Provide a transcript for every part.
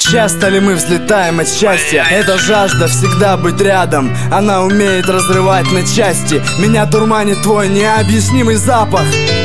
Часто ли мы взлетаем от счастья? Это жажда всегда быть рядом. Она умеет разрывать на части. Меня дурманит твой необъяснимый запах.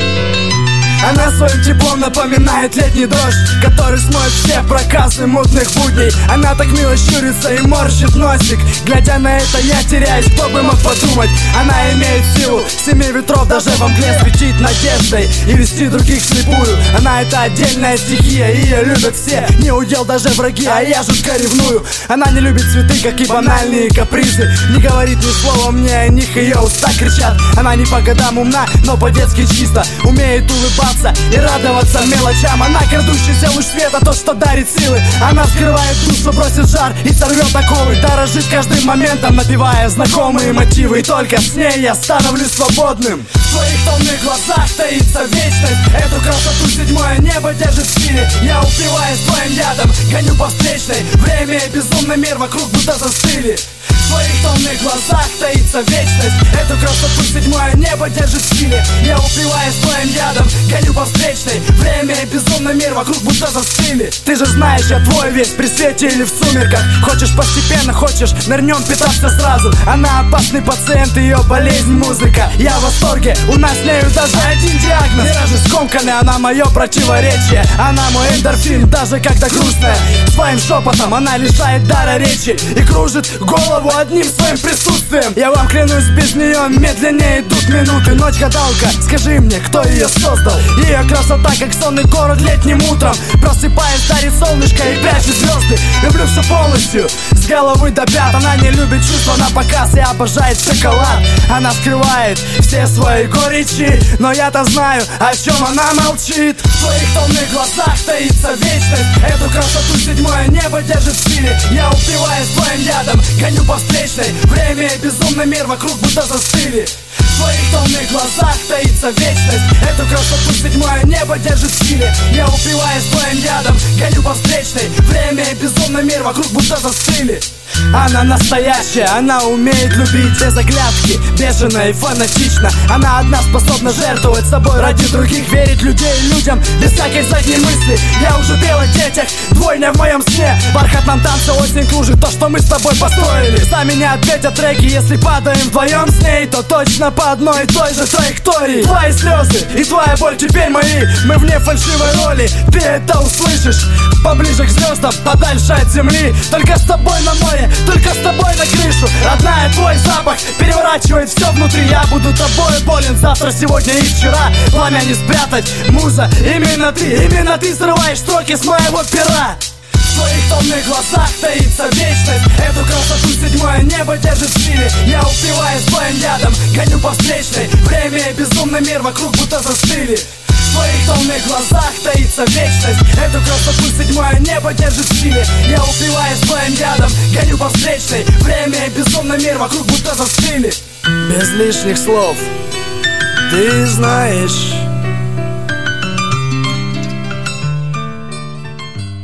Она своим теплом напоминает летний дождь, который смоет все проказы мутных будней. Она так мило щурится и морщит носик. Глядя на это, я теряюсь, кто бы мог подумать. Она имеет силу семи ветров, даже во мгле светить надеждой и вести других вслепую. Она это отдельная стихия, и ее любят все, не удел даже враги, а я жутко ревную. Она не любит цветы, как и банальные капризы. Не говорит ни слова мне о них, ее уста кричат. Она не по годам умна, но по-детски чисто. Умеет улыбаться и радоваться мелочам. Она крадущийся луч света, тот, что дарит силы. Она вскрывает душу, бросит жар и сорвет оковы. Дорожит каждым моментом, напевая знакомые мотивы. И только с ней я становлюсь свободным. В твоих томных глазах таится вечность. Эту красоту седьмое небо держит в силе. Я упиваюсь твоим ядом, гоню по встречной. Время и безумный мир вокруг будто застыли. В твоих томных глазах таится вечность. Эту красоту седьмое небо держит в силе. Я упиваюсь твоим ядом, гоню по встречной. Время и безумный мир вокруг будто застыли. Ты же знаешь, я твой весь при свете или в сумерках. Хочешь постепенно, хочешь нырнем питаться сразу. Она опасный пациент, ее болезнь музыка. Я в восторге, у нас с нею даже один диагноз. Миражи скомканы, она мое противоречие. Она мой эндорфин, даже когда грустная. Своим шепотом она лишает дара речи и кружит голову одним своим присутствием. Я вам клянусь, без нее медленнее идут минуты. Ночь гадалка, скажи мне, кто ее создал? Ее красота, как сонный город летним утром. Просыпаясь, дарит солнышко и прячет звезды. Люблю все полностью, с головы до пят. Она не любит чувства на показ и обожает шоколад. Она скрывает все свои горечи, но я-то знаю, о чем она молчит. В твоих томных глазах таится вечность. Эту красоту седьмое небо держит в силе. Я упиваюсь твоим ядом, гоню по встречной. Время и безумный мир вокруг будто застыли. В твоих томных глазах таится вечность. Эту красоту седьмое небо держит в силе. Я упиваюсь твоим ядом, гоню по встречной. Время и безумный мир вокруг будто застыли. Она настоящая, она умеет любить без оглядки, бешено и фанатично. Она одна способна жертвовать собой ради других, верить людей людям без всякой задней мысли. Я уже пел о детях, двойня в моем сне. В бархатном танце осень кружит то, что мы с тобой построили. За меня ответят треки, если падаем вдвоем с ней, то точно по одной и той же траектории. Твои слезы и твоя боль теперь мои. Мы вне фальшивой роли, ты это услышишь. Поближе к звездам, подальше от земли. Только с тобой на море, только с тобой на крышу. Родная, твой запах переворачивает все внутри. Я буду тобой болен завтра, сегодня и вчера. Пламя не спрятать, муза, именно ты срываешь строки с моего пера. В твоих томных глазах таится вечность. Эту красоту седьмое небо держит в силе. Я упиваюсь твоим ядом, гоню по встречной. Время и безумный мир вокруг будто застыли. В твоих томных глазах таится вечность. Эту красоту седьмое небо держит в силе. Я упиваюсь твоим ядом, гоню по встречной. Время и безумный мир вокруг будто застыли. Без лишних слов, ты знаешь,